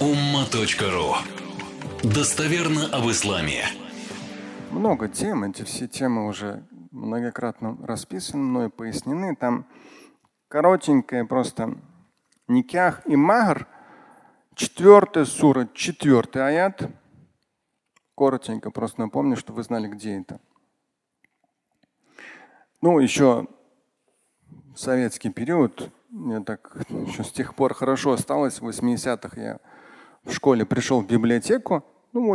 umma.ru. Достоверно об исламе. Много тем, эти все темы уже многократно расписаны мной, пояснены. Там коротенькое просто никях и магр, 4 сура, 4 аят. Коротенько просто напомню, чтобы вы знали, где это. Ну, еще советский период, мне так еще с тех пор хорошо осталось, в 80-х я в школе пришел в библиотеку,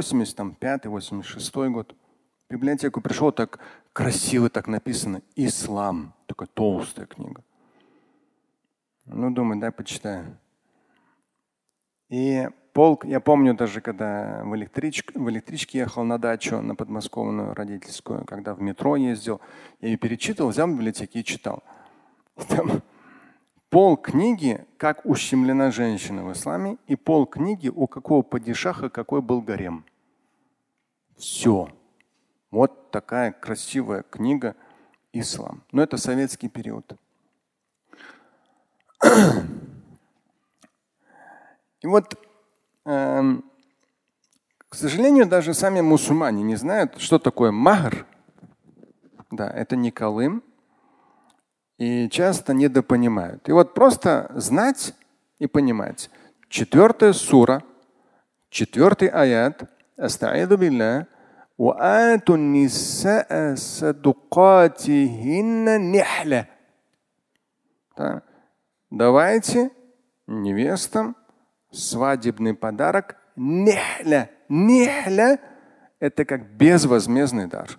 85-86 год. В библиотеку пришел, так красиво так написано «Ислам». Такая толстая книга. Думаю, дай почитаю. И полк, я помню даже, когда в электричке ехал на дачу, на подмосковную родительскую, когда в метро ездил, я ее перечитывал, взял в библиотеке и читал. Там пол книги, как ущемлена женщина в исламе, и пол книги, у какого падишаха какой был гарем. Все. Вот такая красивая книга «Ислам». Но это советский период. И вот, к сожалению, даже сами мусульмане не знают, что такое магр. Да, это не калым. И часто недопонимают. И вот просто знать и понимать. 4 сура, 4 аят. Астаиду билля. وآتوا النساء صدقاتهن نحلة. Давайте невестам свадебный подарок нихля. Нихля – это как безвозмездный дар.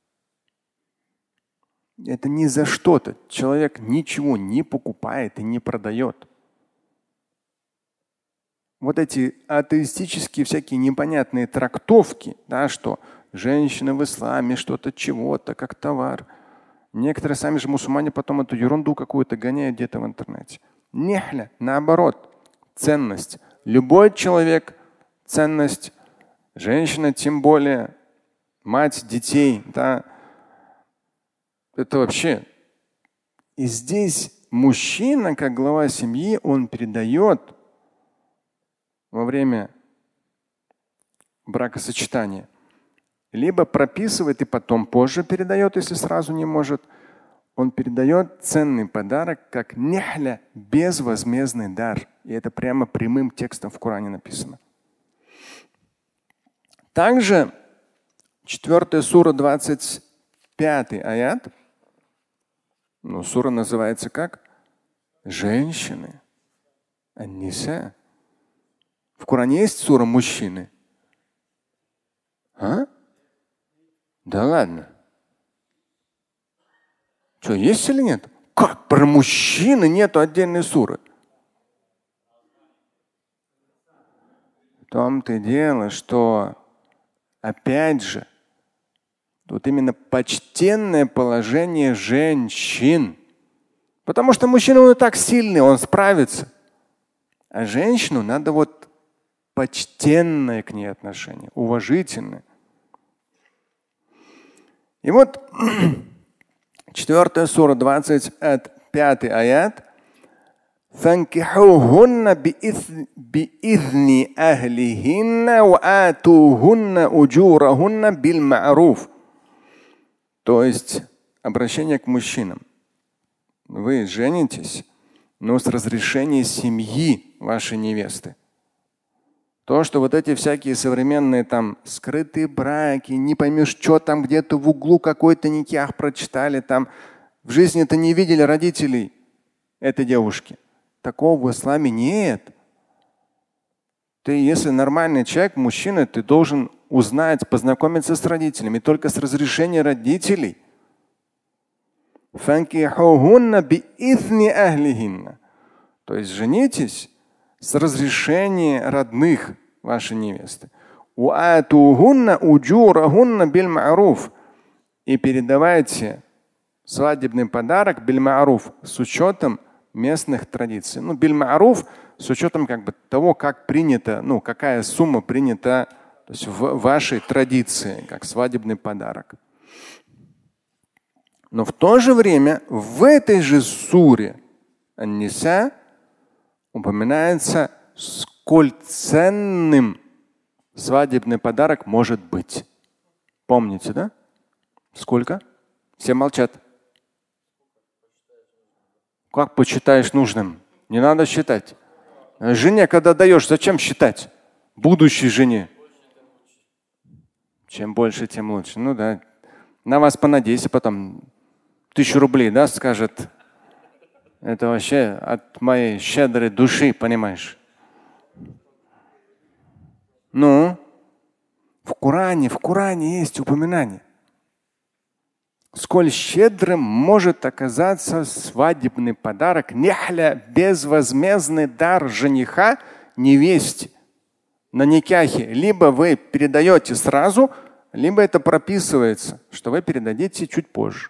Это не за что-то. Человек ничего не покупает и не продает. Вот эти атеистические всякие непонятные трактовки, да, что женщина в исламе что-то чего-то, как товар. Некоторые сами же мусульмане потом эту ерунду какую-то гоняют где-то в интернете. Нехля, наоборот, ценность. Любой человек – ценность. Женщина тем более, мать детей, да. Это вообще. И здесь мужчина, как глава семьи, он передает во время бракосочетания. Либо прописывает и потом позже передает, если сразу не может. Он передает ценный подарок как нихля, безвозмездный дар. И это прямо прямым текстом в Коране написано. Также 4 сура, 25 аят. Сура называется как? Женщины. Ан-Ниса. В Коране есть сура мужчины? А? Да ладно. Что, есть или нет? Как? Про мужчины нету отдельной суры. В том-то и дело, что опять же, тут именно почтенное положение женщин. Потому что мужчина он и так сильный, он справится. А женщину надо вот почтенное к ней отношение, уважительное. И вот 4 сура, 25 аят. فانكحوهن بإذن أهلهن وآتوهن أجورهن بالمعروف. То есть обращение к мужчинам. Вы женитесь, но с разрешения семьи вашей невесты. То, что вот эти всякие современные там скрытые браки, не поймешь, что там где-то в углу какой-то никях прочитали, там в жизни-то не видели родителей этой девушки. Такого в исламе нет. Ты, если нормальный человек, мужчина, ты должен узнать, познакомиться с родителями только с разрешения родителей. То есть женитесь с разрешения родных вашей невесты. И передавайте свадебный подарок биль-ма'руф с учетом местных традиций. Биль-ма'руф с учетом того, как принято, какая сумма принята, то есть в вашей традиции, как свадебный подарок. Но в то же время в этой же суре Ан-Ниса упоминается, сколь ценным свадебный подарок может быть. Помните, да? Сколько? Все молчат. Как почитаешь нужным? Не надо считать. Жене, когда даешь, зачем считать? Будущей жене. Чем больше, тем лучше. Ну да. На вас понадейся потом. 1000 рублей, да, скажет. Это вообще от моей щедрой души, понимаешь? Ну, в Коране есть упоминание. Сколь щедрым может оказаться свадебный подарок, нихля, безвозмездный дар жениха невесте на никахе. Либо вы передаете сразу, либо это прописывается, что вы передадите чуть позже.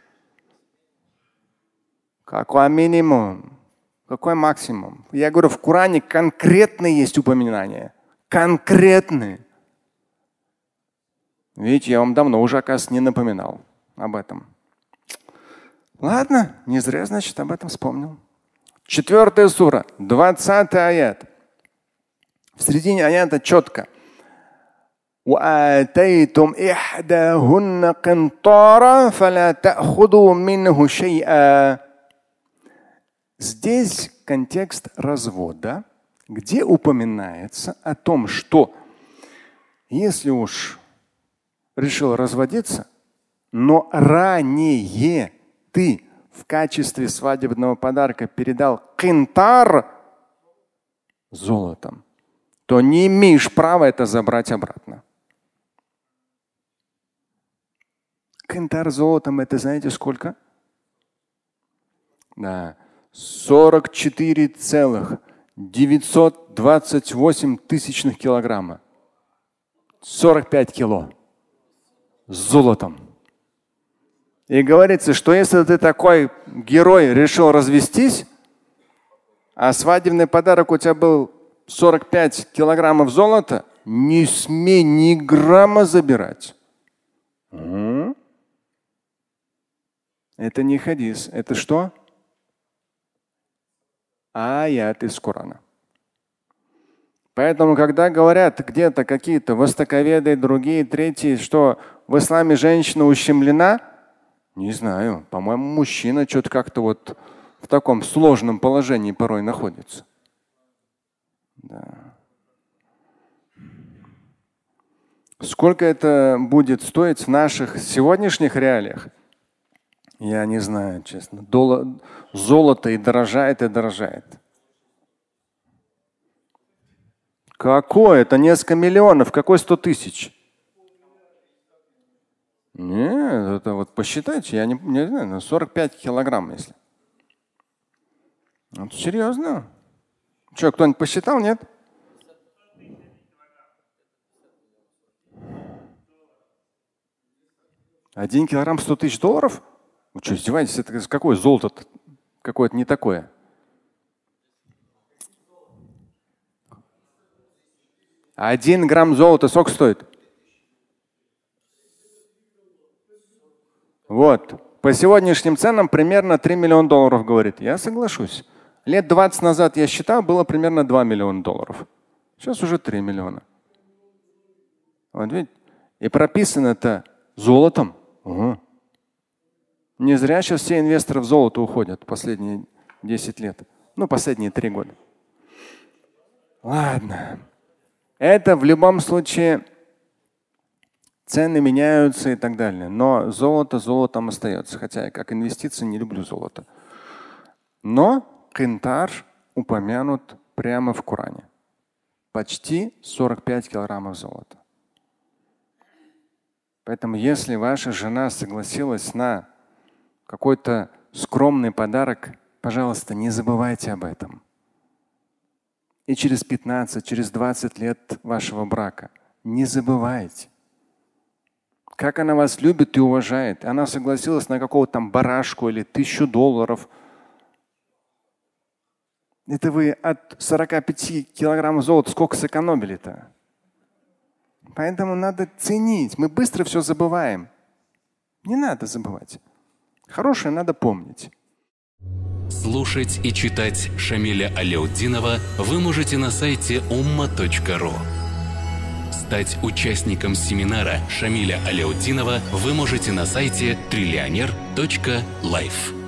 Какой минимум? Какой максимум? Я говорю, в Коране конкретные есть упоминания. Конкретные. Видите, я вам давно уже, оказывается, не напоминал об этом. Ладно, не зря, значит, об этом вспомнил. 4 сура, 20 аят. В середине аята четко. وآتيتم إحداهن قنطارا فلا تأخذوا منه شيئا. Здесь контекст развода, где упоминается о том, что если уж решил разводиться, но ранее ты в качестве свадебного подарка передал кинтар золотом, то не имеешь права это забрать обратно. Кинтар золотом это знаете сколько? Да. 44,928 тысячных килограмма. 45 кило. С золотом. И говорится, что если ты такой герой решил развестись, а свадебный подарок у тебя был 45 килограммов золота, не смей ни грамма забирать. Это не хадис. Это что? Аят из Корана. Поэтому, когда говорят где-то какие-то востоковеды, другие, третьи, что в исламе женщина ущемлена, не знаю, по-моему, мужчина что-то как-то вот в таком сложном положении порой находится. Да. Сколько это будет стоить в наших сегодняшних реалиях? Я не знаю, честно. Золото и дорожает, и дорожает. Какое? Это несколько миллионов. Какой 100 тысяч? Нет, это вот посчитайте, я не знаю, 45 килограмм, если. Это серьезно? Что, кто-нибудь посчитал, нет? $1 килограмм 100 тысяч долларов? Вы что, издеваетесь? Это какое золото? Какое-то не такое. А 1 грамм золота сколько стоит? Вот. По сегодняшним ценам примерно $3 миллиона, говорит. Я соглашусь. Лет 20 назад я считал, было примерно $2 миллиона. Сейчас уже 3 миллиона. Вот видите? И прописано это золотом. Угу. Не зря сейчас все инвесторы в золото уходят последние 10 лет. Ну, последние 3 года. Ладно. Это в любом случае цены меняются и так далее. Но золото золотом остается. Хотя я как инвестиции не люблю золото. Но кинтар упомянут прямо в Коране. Почти 45 килограммов золота. Поэтому если ваша жена согласилась на какой-то скромный подарок, пожалуйста, не забывайте об этом. И через 15, через 20 лет вашего брака не забывайте. Как она вас любит и уважает. Она согласилась на какого-то там барашку или $1000. Это вы от 45 килограммов золота сколько сэкономили-то? Поэтому надо ценить. Мы быстро все забываем. Не надо забывать. Хорошее надо помнить. Слушать и читать Шамиля Аляутдинова вы можете на сайте umma.ru. Стать участником семинара Шамиля Аляутдинова вы можете на сайте trillioner.life.